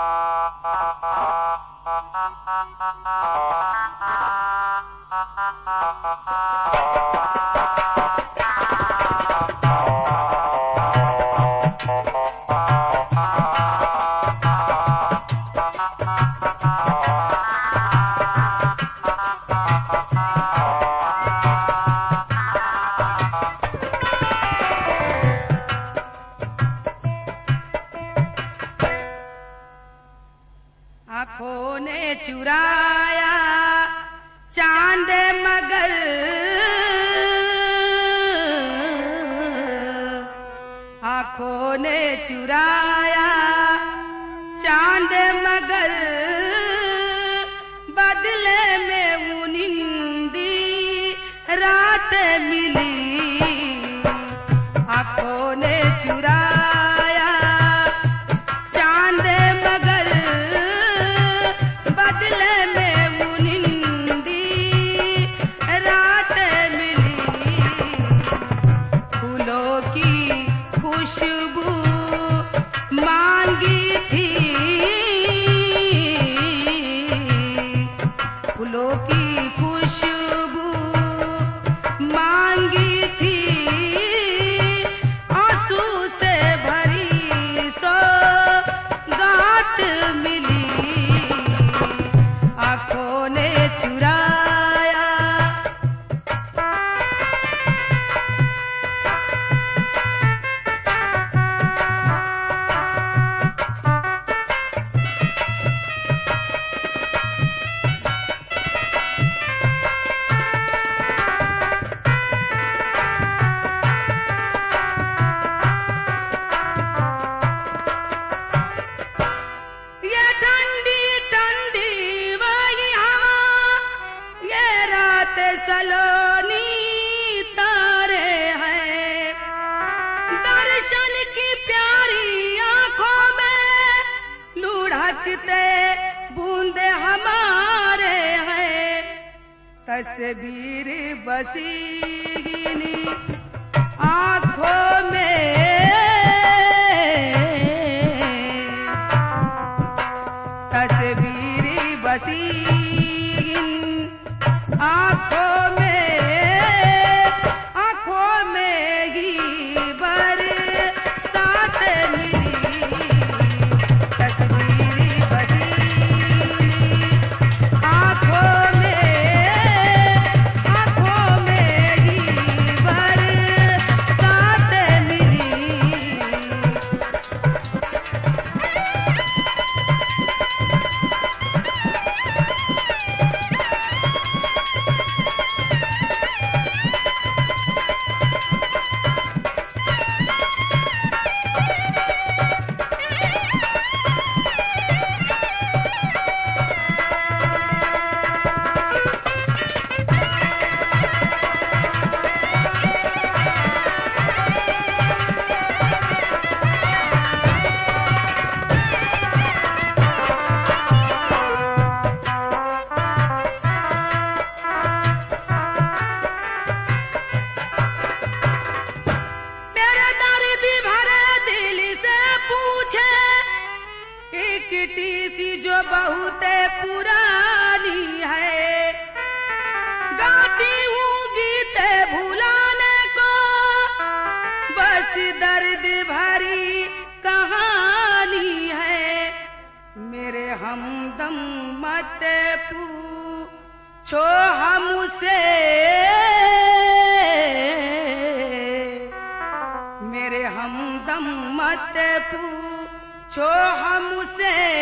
आंखों ने चुराया चांद मगर, आंखों ने चुराया चांद मगर, बदले में वो निंदी रात मिली। आंखों ने चुराया चांद मगर, बदले में वो निंदी रात मिली। फूलों की खुशबू मांगी थी, फूलों की खुशबू मांगी थी, आंसू से भरी सौगात मिली। आंखों ने चुराया ये ठंडी ठंडी वही हवा, ये रात सलोनी तारे हैं, दर्शन की प्यारी आंखों में लुढ़कते बूंदे हमारे हैं। तस्वीर बसीनी आंखों में, तस्वीर बसी आंखों में ही बरसात मिली। तस्वीर बसी आंखों में ही बरसात मिली। सी जो बहुत पुरानी है, गाती हूँ गीत भुलाने को, बस दर्द भरी कहानी है। मेरे हमदम मत पूछो हमसे, मेरे हमदम मत पूछो हमसे,